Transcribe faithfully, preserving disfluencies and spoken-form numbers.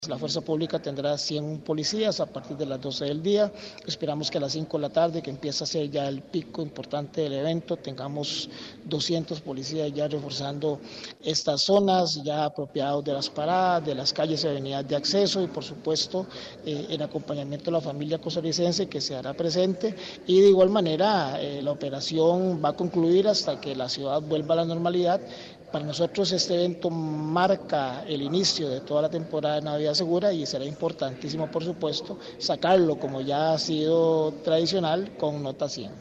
La fuerza pública tendrá cien policías a partir de las doce del día. Esperamos que a las cinco de la tarde, que empieza a ser ya el pico importante del evento, tengamos doscientos policías ya reforzando estas zonas, ya apropiados de las paradas, de las calles y avenidas de acceso y por supuesto eh, en acompañamiento de la familia costarricense que se hará presente, y de igual manera eh, la operación va a concluir hasta que la ciudad vuelva a la normalidad. Para nosotros este evento marca el inicio de toda la temporada de Navidad Segura y será importantísimo, por supuesto, sacarlo, como ya ha sido tradicional, con nota cien.